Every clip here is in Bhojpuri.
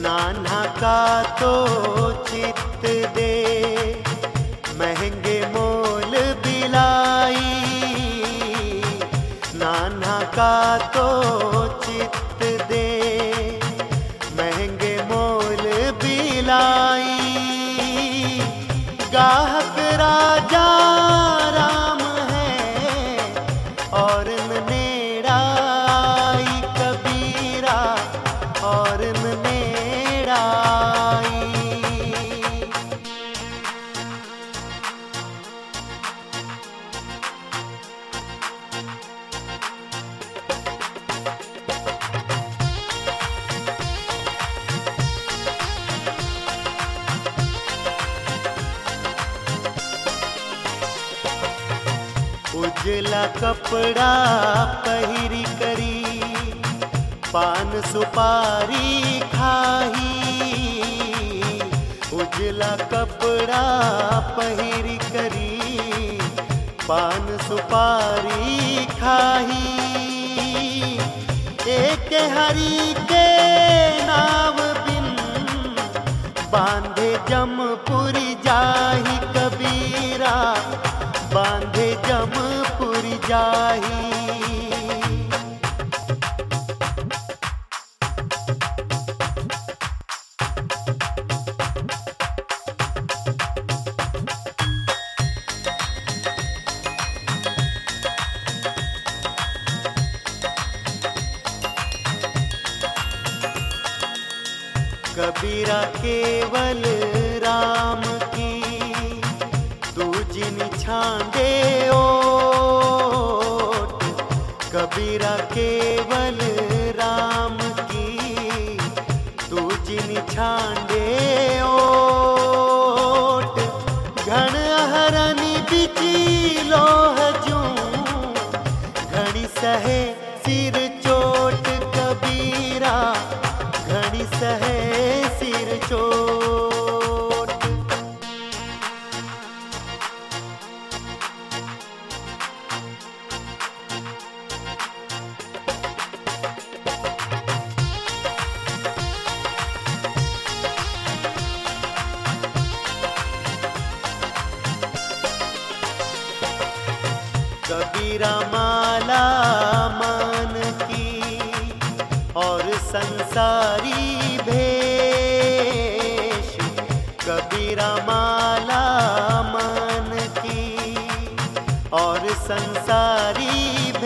नान्हा का तो चित दे, महंगे मोल बिलाई। नान्हा का तो चित दे, महंगे मोल बिलाई। गाहक राजा राम है और नेड़ाई कबीरा और नेड़ाई। उजला कपड़ा पहिरी करी, पान सुपारी खाही। उजला कपड़ा पहिरी करी, पान सुपारी खाही। एक हरि के नाम बिन, बांधे जमपुरी जाही कबीरा, बांधे जमपुरी जाही। कबीरा केवल राम की, तू जिन छांडे ओट। कबीरा केवल राम की, तू जिन छांडे ओट। घण हरनि बिची लोह जूं, घणी सहे सिर चोट कबीरा, घणी सहे सिर चोट। कबीरा माला मान की और संसारी भेष। कबीरा माला मान की और संसारी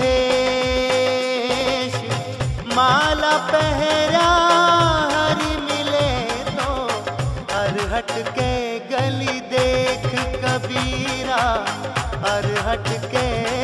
भेष। माला पहरा हरि मिले तो, अरहट के गली देख कबीरा, अरहट के